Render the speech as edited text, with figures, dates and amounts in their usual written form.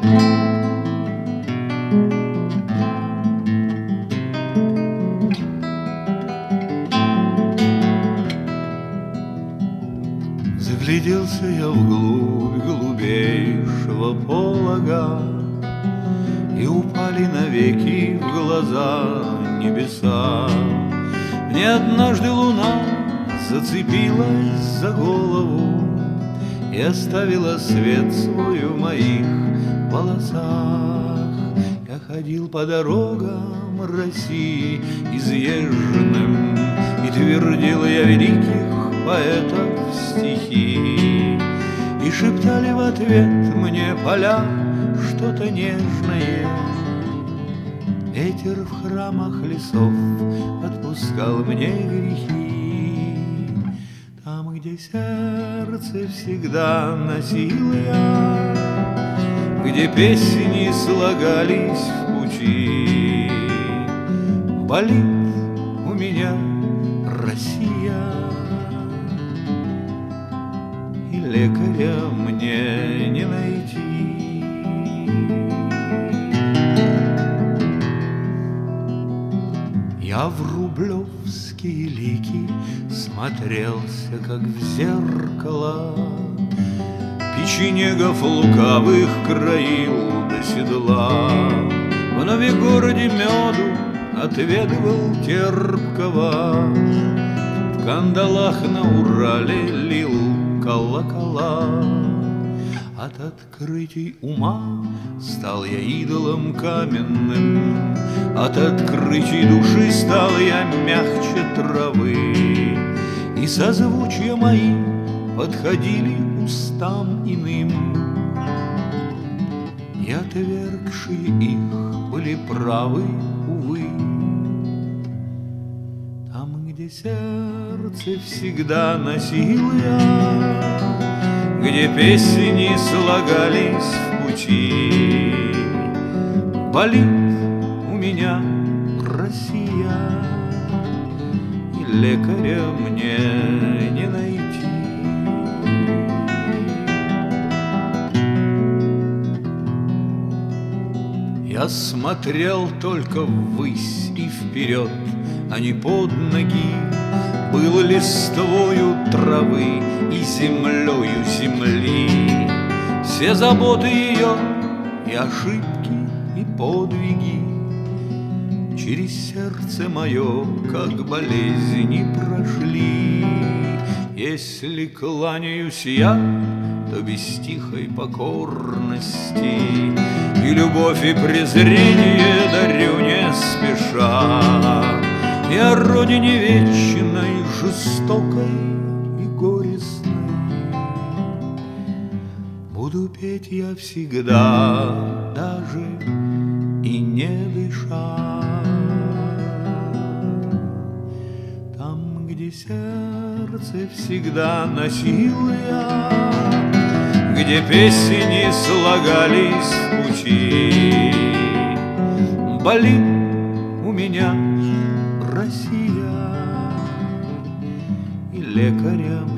Загляделся я вглубь голубейшего полога, и упали навеки в глаза небеса. Мне однажды луна зацепилась за голову и оставила свет свой в моих волосах. Я ходил по дорогам России изъезженным, и твердил я великих поэтов стихи, и шептали в ответ мне поля что-то нежное. Ветер в храмах лесов отпускал мне грехи. Там, где сердце всегда носил я, где песни слагались в пути, болит у меня Россия, и лекаря мне не найти. Я в рублевские лики смотрелся, как в зеркало, печенегов лукавых краил до седла. В Новегороде меду отведывал терпкого, в кандалах на Урале лил колокола. От открытий ума стал я идолом каменным, от открытий души стал я мягче травы, и созвучья мои подходили устам иным, и отвергшие их были правы, увы. Там, где сердце всегда носил я, где песни слагались в пути, болит у меня Россия, и лекаря мне не найти. Я смотрел только ввысь и вперед, а не под ноги. Был листвою травы и землею земли, все заботы ее и ошибки и подвиги через сердце мое, как болезни, прошли. Если кланяюсь я, то без тихой покорности, и любовь и презрение дарю не спеша. И о родине вечной, жестокой и горестной буду петь я всегда, даже и не дыша. Там, где сердце всегда носил я, где песни слагались в пути, болит у меня Россия, и лекаря